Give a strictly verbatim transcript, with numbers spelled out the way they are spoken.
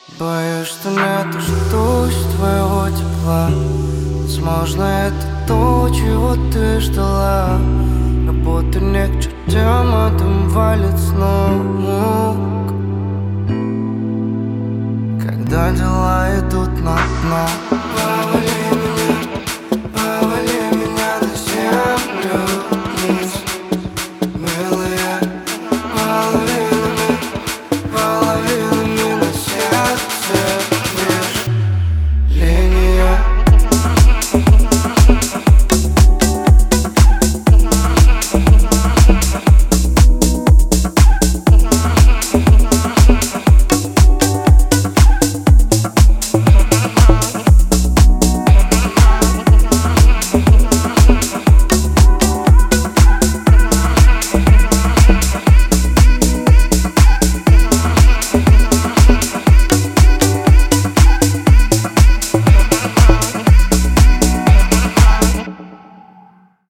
Боюсь, что не дождусь твоего тепла. Возможно, это то, чего ты ждала. Работа не к чертям, а дым валит с ног. Когда дела идут на дно.